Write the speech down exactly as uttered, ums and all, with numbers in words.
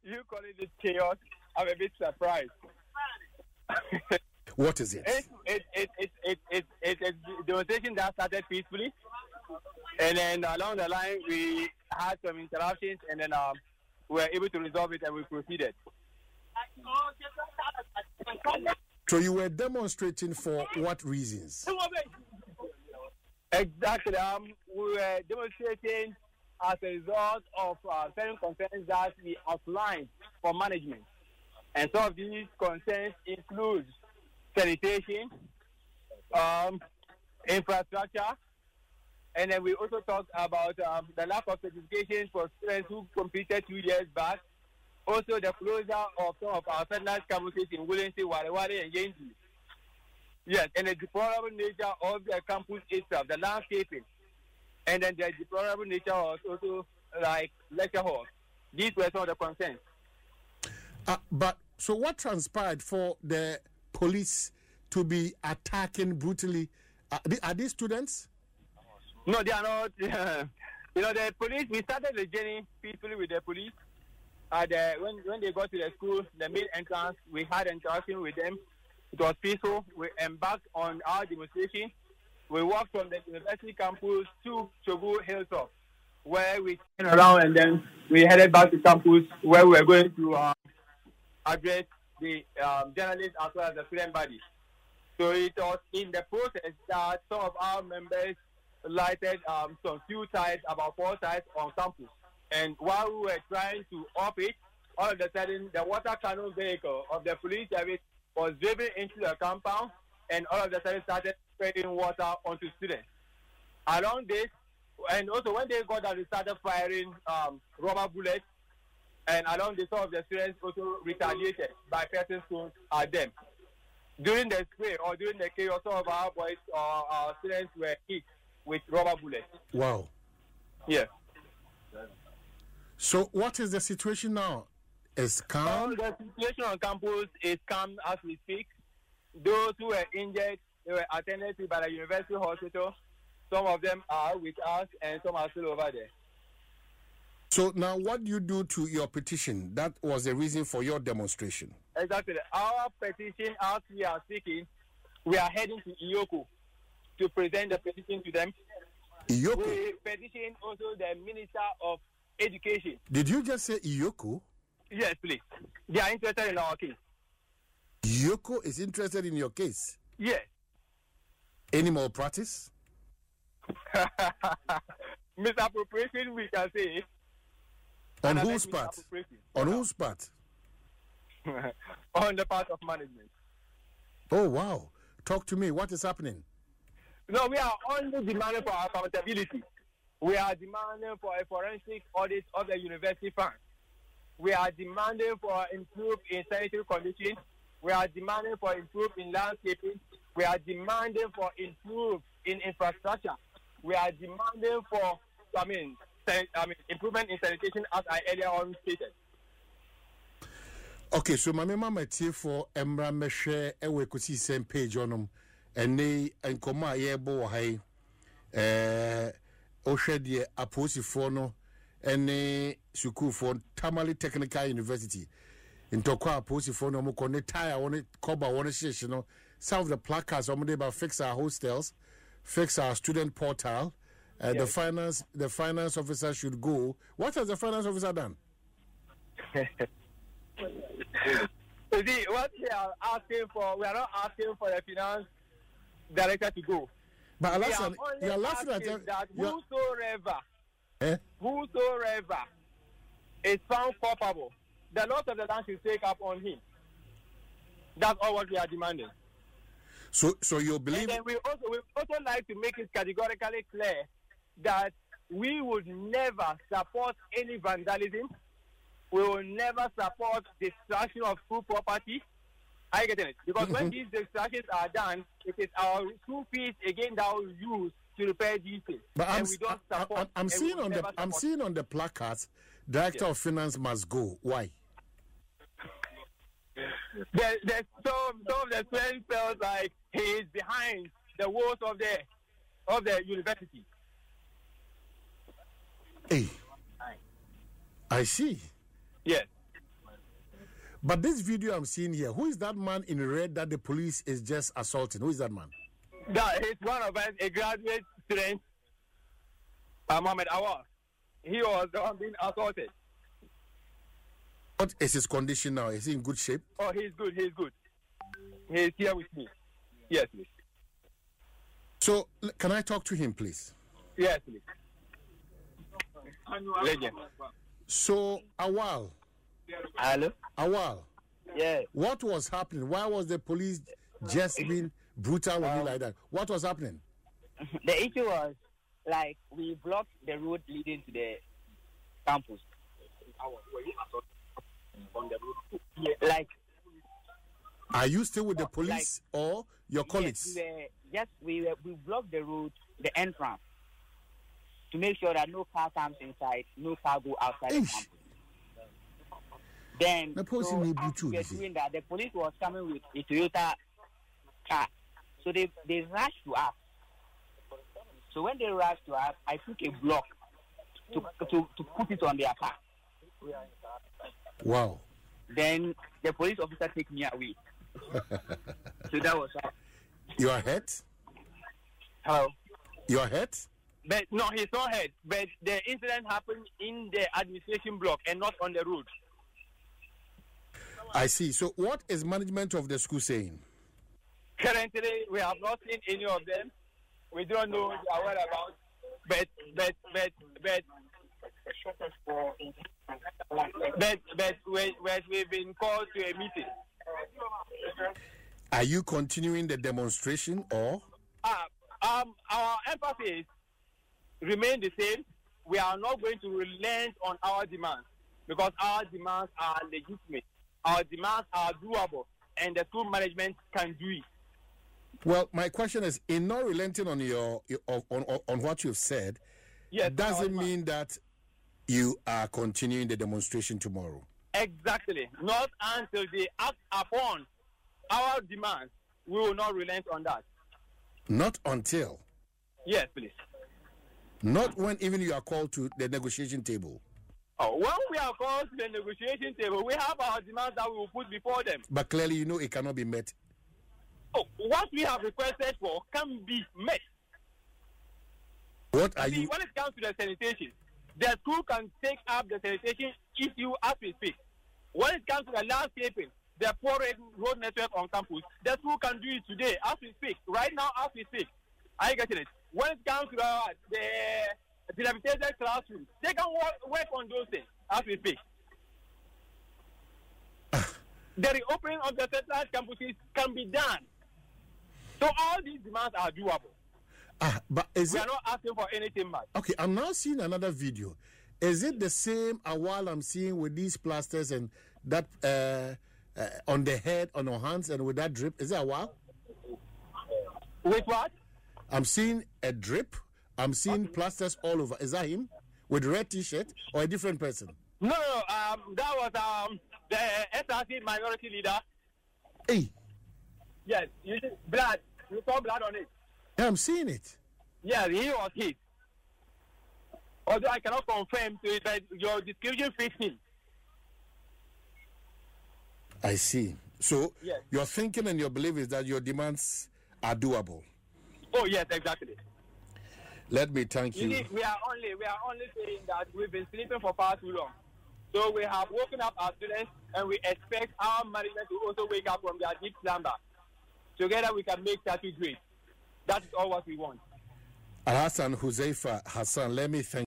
you calling it chaos, I'm a bit surprised. What is it? It it it it it it it's a demonstration that started peacefully, and then along the line we had some interruptions, and then um we were able to resolve it, and we proceeded. So you were demonstrating for what reasons? Exactly. Um, we were demonstrating as a result of uh, certain concerns that we outlined for management, and some of these concerns include sanitation, um, infrastructure, and then we also talked about um, the lack of certification for students who completed two years back. Also, the closure of some of our satellite campuses in Wellington, Wareware, and Yenji. Yes, and the deplorable nature of the campus itself, the landscaping, and then the deplorable nature of also like lecture halls. These were some of the concerns. Uh, but so, what transpired for the police to be attacking brutally? Uh, are these students? No, they are not. Uh, you know, the police. We started the journey peacefully with the police. Uh, the, when when they got to the school, the main entrance, we had interaction with them. It was peaceful. We embarked on our demonstration. We walked from the university campus to Chogu Hilltop, where we turned around and then we headed back to campus, where we were going to uh, address the um, journalists as well as the student body. So it was in the process that some of our members lighted um, some few tires, about four tires on campus. And while we were trying to off it, all of a sudden the water cannon vehicle of the police service was driven into the compound, and all of a sudden started spraying water onto students. Along this, and also when they got that, they started firing um, rubber bullets, and along this, some of the students also retaliated by pressing stones at them. During the spray or during the chaos, some of our boys or our students were hit with rubber bullets. Wow. Yeah. So what is the situation now? Is calm? Well, the situation on campus is calm as we speak. Those who were injured, they were attended to by the university hospital. Some of them are with us, and some are still over there. So now what do you do to your petition? That was the reason for your demonstration. Exactly. Our petition, as we are speaking, we are heading to Iyoko to present the petition to them. Iyoko? We petition also the Minister of Education. Did you just say Iyoko? Yes, please. They are interested in our case. Iyoko is interested in your case? Yes. Any more practice? Misappropriation, we can say. On whose part? On whose part? On the part of management. Oh, wow. Talk to me. What is happening? No, we are only demanding for accountability. We are demanding for a forensic audit of the university funds. We are demanding for improved in sanitary conditions. We are demanding for improved in landscaping. We are demanding for improved in infrastructure. We are demanding for, I mean, I mean, improvement in sanitation, as I earlier on stated. Okay, so my mama tie for Emra Meshe ewe kusi same page on them, and they and koma yebo hai eh oshedie aposi for no ene suku for Tamale Technical University. In Tokwa aposi for no mo kone tire one cover one shish no. Some of the placards on they about fix our hostels, fix our student portal. Uh, yes. The finance, the finance officer should go. What has the finance officer done? You see, what we are asking for, we are not asking for the finance director to go. But listen, you are laughing at that whosoever, eh? whosoever is found culpable, the loss of the land should take up on him. That's all what we are demanding. So, so you believe? And then we also we also like to make it categorically clear that we would never support any vandalism. We will never support destruction of school property. Are you getting it? Because mm-hmm. when these destructions are done, it is our school fees again that we use to repair these things. But I'm, we don't support, I'm, I'm seeing on the I'm seeing on the placards, Director yes. of Finance must go. Why? There, there's some, some of the students felt like he is behind the walls of the of the university. Hey, I see. Yes. But this video I'm seeing here, who is that man in red that the police is just assaulting? Who is that man? That is one of us, a graduate student, uh, Mohammed Awal. He was the one being assaulted. What is his condition now? Is he in good shape? Oh, he's good, he's good. He's here with me. Yes, please. So, can I talk to him, please? Yes, please. Legend. So, Awal. Hello? Awal. Yeah. What was happening? Why was the police just being brutal with you like that? What was happening? The issue was, like, we blocked the road leading to the campus. Like, are you still with the police like, or your colleagues? Yes, we were, yes, we were, we blocked the road, the entrance, to make sure that no car comes inside, no car go outside Eish. the campus. Then, the so we were doing that. The police was coming with a Toyota car, so they they rushed to us. So when they rushed to us, I took a block to to to put it on their car. Wow. Then the police officer took me away. So that was how. You are hurt? Hello? You are hurt? But no, he's not hurt. But the incident happened in the administration block and not on the road. I see. So what is management of the school saying? Currently, we have not seen any of them. We don't know their whereabouts. But, but, but, but, but, but we, we've been called to a meeting. Are you continuing the demonstration or? Uh, um, our emphasis remain the same. We are not going to relent on our demands because our demands are legitimate. Our demands are doable, and the school management can do it. Well, my question is, in not relenting on your, your on, on on what you've said, yes, doesn't mean that you are continuing the demonstration tomorrow. Exactly. Not until they act upon our demands, we will not relent on that. Not until. Yes, please. Not when even you are called to the negotiation table. Oh, when we are called to the negotiation table, we have our demands that we will put before them. But clearly, you know it cannot be met. Oh, what we have requested for can be met. What are See, you? When it comes to the sanitation, the school can take up the sanitation issue as we speak. When it comes to the landscaping, the poor road network on campus, the school can do it today as we speak. Right now, as we speak. Are you getting it? When it comes to the, the dilapidated classrooms, they can work, work on those things as we speak. The reopening of the satellite campuses can be done. So all these demands are doable. Ah, but is we it, are not asking for anything much. Okay, I'm now seeing another video. Is it the same Awal I'm seeing with these plasters and that uh, uh, on the head, on our hands, and with that drip? Is it Awal? With what? I'm seeing a drip. I'm seeing okay. plasters all over. Is that him? With red t-shirt or a different person? No, no, um, that was um, the S R C minority leader. Hey. Yes, you see blood. You saw blood on it. Yeah, I'm seeing it. Yeah, he was hit. Although I cannot confirm to it that your description fits him. I see. So yes. Your thinking and your belief is that your demands are doable. Oh yes, exactly. Let me thank you. you see, we are only we are only saying that we've been sleeping for far too long. So we have woken up our students and we expect our management to also wake up from their deep slumber. Together we can make that great. That's all what we want. Hassan Huzaifa Hassan, let me thank